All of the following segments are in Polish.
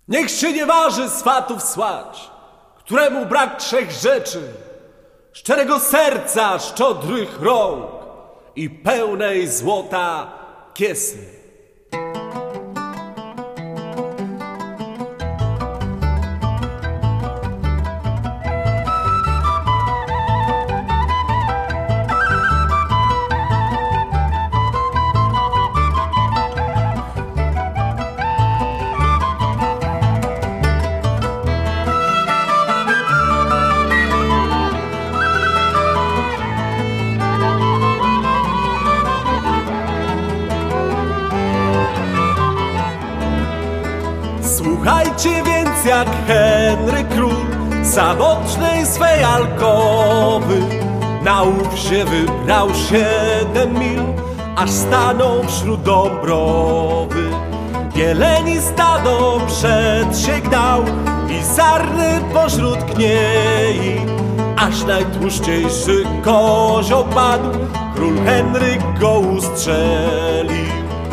Niech się nie waży swatów słać, któremu brak trzech rzeczy: szczerego serca, szczodrych rąk i pełnej złota kiesy. Słuchajcie więc, jak Henry Król samotnej swej alkowy na łupzie wybrał 7 mil, aż stanął wśród Dąbrowy. Jeleni stado przed się gnał i sarny pośród kniei, aż najtłuszczejszy kozioł padł, król Henryk go ustrzelił.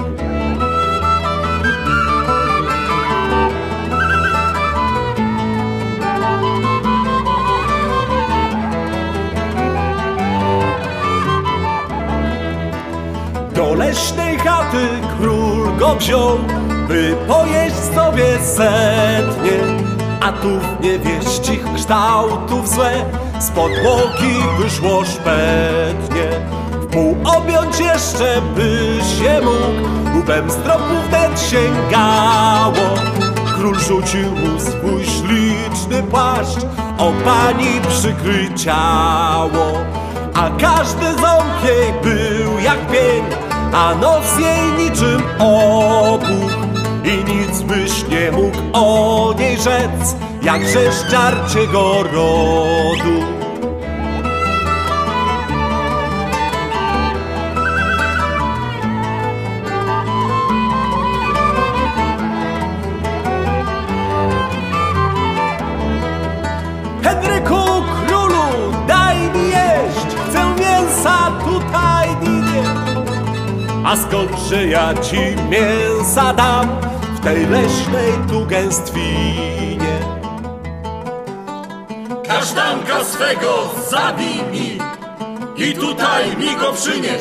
Do leśnej chaty król go wziął, by pojeść sobie setnie, a tu w niewieścich kształtów złe z podłogi wyszło szpetnie. Wpół objąć jeszcze by się mógł, łbem z tropów ten sięgało. Król rzucił mu swój śliczny płaszcz, o pani przykryj ciało. A każdy ząb jej był jak pień, a nos jej niczym obuch. I nic byś nie mógł o niej rzec, jakże żarciego rodu. Henryku, królu, daj mi jeść, chcę mięsa tutaj nie. A skądże ja ci mięsa dam w tej leśnej tu gęstwinie? Kasztanka swego zabij mi i tutaj mi go przynieś.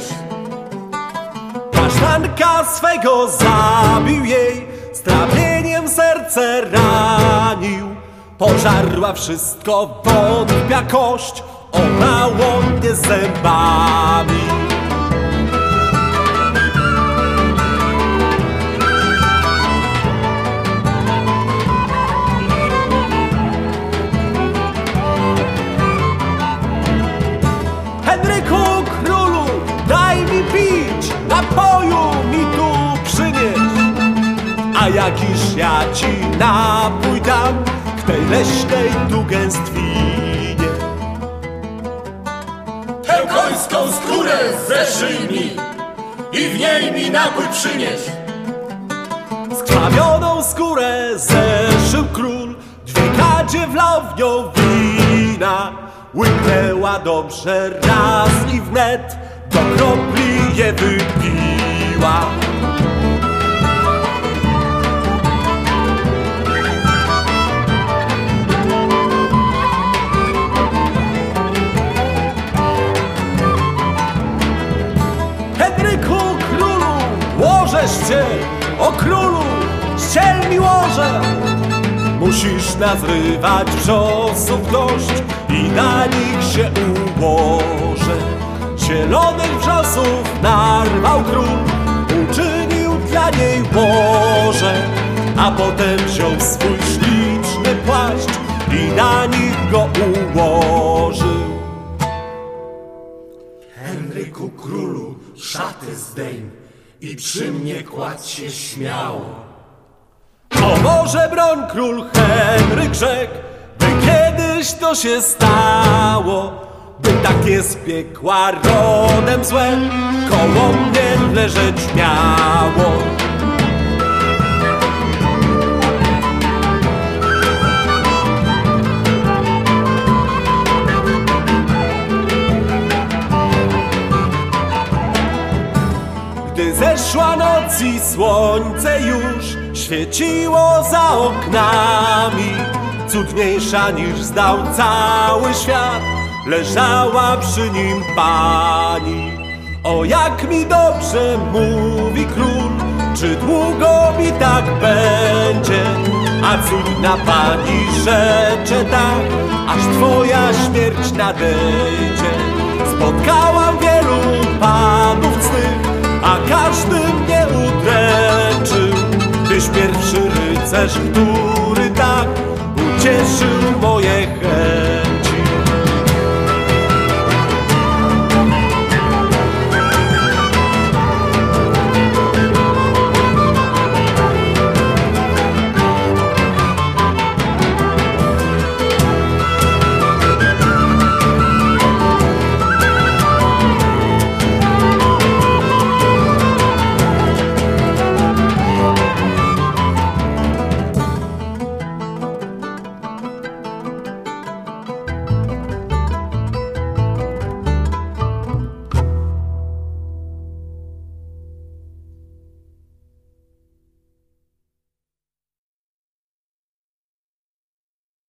Kasztanka swego zabił jej, strapieniem serce ranił. Pożarła wszystko, wątpia kość, olało mnie zębami. Henryku, królu, daj mi pić, napoju mi tu przynieś. A jakiż ja ci napój dam w tej leśnej tu gęstwinie? Tę końską skórę zeszyj mi i w niej mi napój przynieś. Skrzawioną skórę zeszył król, 2 kadzie wlał w nią wina. Łyknęła dobrze raz i wnet do kropli je wypiła. Henryku, królu, łożesz cię, o królu, ściel mi łoże. Musisz nazrywać wrzosów dość i na nich się ułożę. Zielonych wrzosów narwał król, uczynił dla niej łoże, a potem wziął swój śliczny płaszcz i na nich go ułożył. Henryku, królu, szaty zdejm i przy mnie kładź się śmiało. O Boże, broń, król Henryk rzekł, by kiedyś to się stało, by takie z piekła rodem złe koło mnie leżeć miało. Gdy zeszła noc i słońce już świeciło za oknami, cudniejsza niż zdał cały świat. Leżała przy nim pani. O, jak mi dobrze, mówi król, czy długo mi tak będzie? A cudna pani rzecze tak, aż twoja śmierć nadejdzie. Spotkałam wielu panów cnych, a każdy mnie udręczył. Tyś pierwszy rycerz, który tak ucieszył moje chęci.